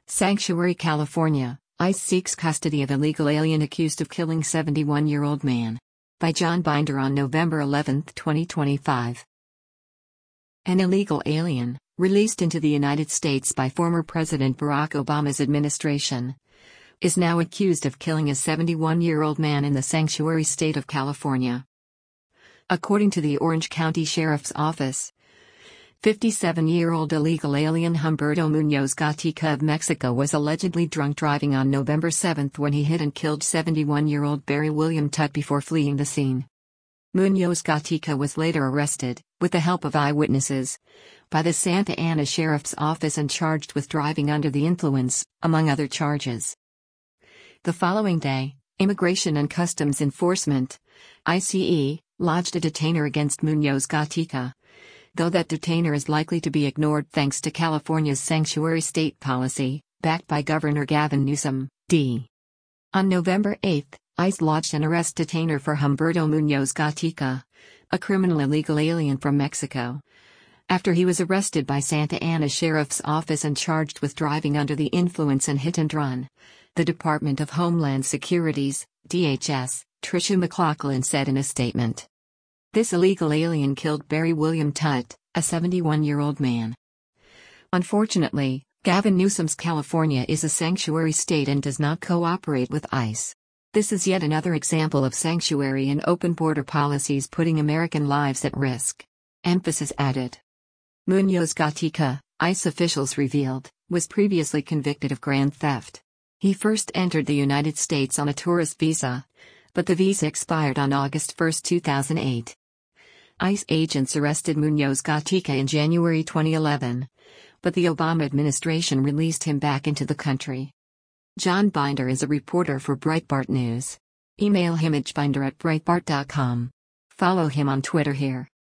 Sanctuary, California. ICE seeks custody of illegal alien accused of killing 71-year-old man. By John Binder on November 11, 2025. An illegal alien, released into the United States by former President Barack Obama's administration, is now accused of killing a 71-year-old man in the Sanctuary state of California. According to the Orange County Sheriff's Office, 57-year-old illegal alien Humberto Munoz Gatica of Mexico was allegedly drunk driving on November 7 when he hit and killed 71-year-old Barry William Tutt before fleeing the scene. Munoz Gatica was later arrested, with the help of eyewitnesses, by the Santa Ana Sheriff's Office and charged with driving under the influence, among other charges. The following day, Immigration and Customs Enforcement, ICE, lodged a detainer against Munoz Gatica, though that detainer is likely to be ignored thanks to California's sanctuary state policy, backed by Governor Gavin Newsom, D. On November 8, ICE lodged an arrest detainer for Humberto Munoz Gatica, a criminal illegal alien from Mexico, after he was arrested by Santa Ana Sheriff's Office and charged with driving under the influence and hit and run. The Department of Homeland Security's, DHS, Tricia McLaughlin said in a statement. This illegal alien killed Barry William Tutt, a 71-year-old man. Unfortunately, Gavin Newsom's California is a sanctuary state and does not cooperate with ICE. This is yet another example of sanctuary and open border policies putting American lives at risk. Emphasis added. Munoz Gatica, ICE officials revealed, was previously convicted of grand theft. He first entered the United States on a tourist visa, but the visa expired on August 1, 2008. ICE agents arrested Munoz Gatica in January 2011, but the Obama administration released him back into the country. John Binder is a reporter for Breitbart News. Email him at binder@breitbart.com. Follow him on Twitter here.